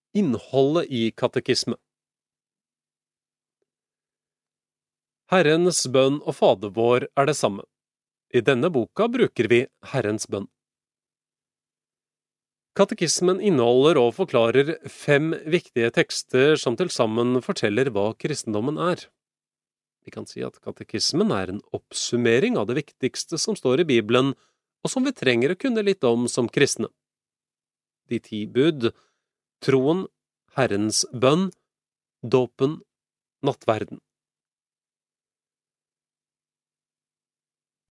Innholdet i katekisme. Herrens bønn og Fader vår er det samme. I denne boka bruker vi Herrens bønn. Katekismen inneholder og forklarer 5 viktige tekster som til sammen forteller hva kristendommen er. Vi kan si at katekismen er en oppsummering av det viktigste som står i Bibelen, og som vi trenger å kunne litt om som kristne. De 10 bud, troen, Herrens bønn, dåpen, nattverden.